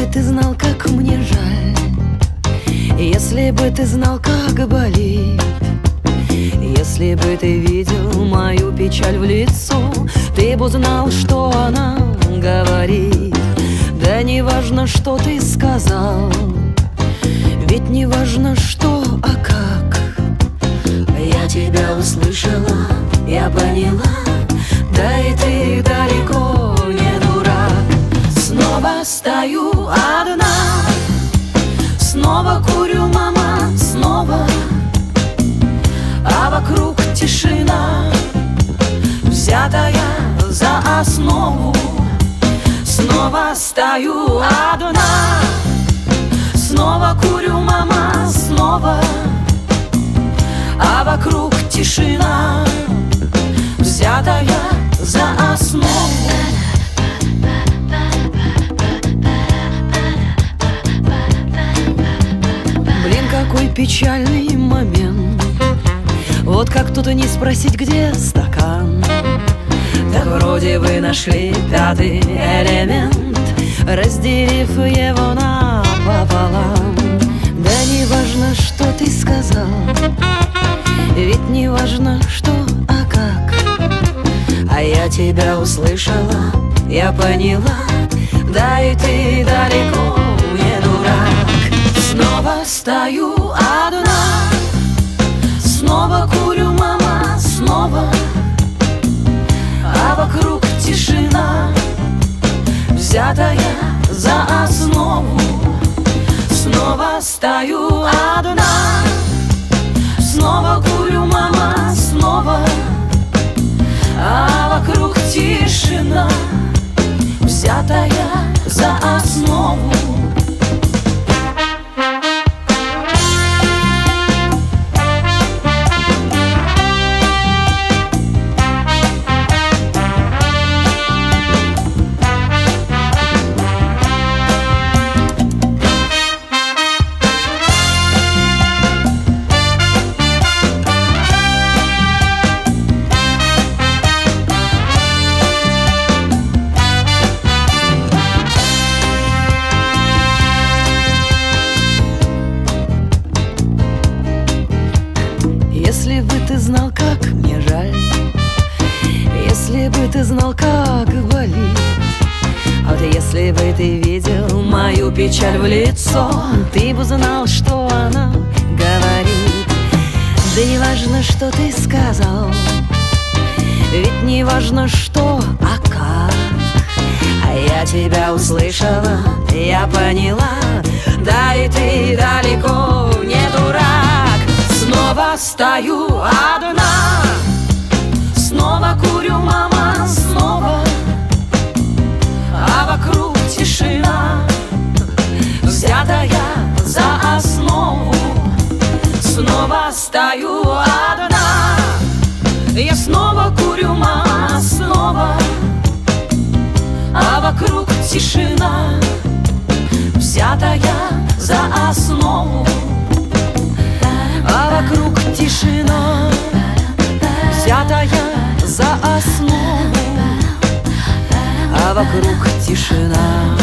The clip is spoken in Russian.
ты знал, как мне жаль, если бы ты знал, как болит, если бы ты видел мою печаль в лицо, ты бы узнал, что она говорит. Да не важно, что ты сказал, ведь не важно, что, а как. Я тебя услышала, я поняла, да и ты далеко не дурак. Снова стою одна, снова курю, мама, снова, а вокруг тишина, взятая за основу. Снова стою одна, снова курю, мама, снова, а вокруг тишина, взятая за основу. Блин, какой печальный момент. Вот как тут и не спросить, где стакан. Так вроде вы нашли пятый элемент, разделив его напополам. Да не важно, что ты сказал, ведь не важно, что, а как. А я тебя услышала, я поняла, да и ты далеко не дурак. Снова стою одна, снова курю, мама, снова, а вокруг тишина, взятая за основу. Снова стою одна, снова курю, мама, снова, а вокруг тишина, взятая за основу. Если бы ты знал, как мне жаль, если бы ты знал, как болит, а вот если бы ты видел мою печаль в лицо, ты бы знал, что она говорит. Да не важно, что ты сказал, ведь не важно, что, а как. А я тебя услышала, я поняла, да и ты далеко не дурак. Снова стою одна, снова курю, мама, снова, а вокруг тишина, взятая за основу. Снова стою одна, я снова курю, мама, снова, а вокруг тишина, взятая за основу. А вокруг тишина, взятая за основу, а вокруг тишина.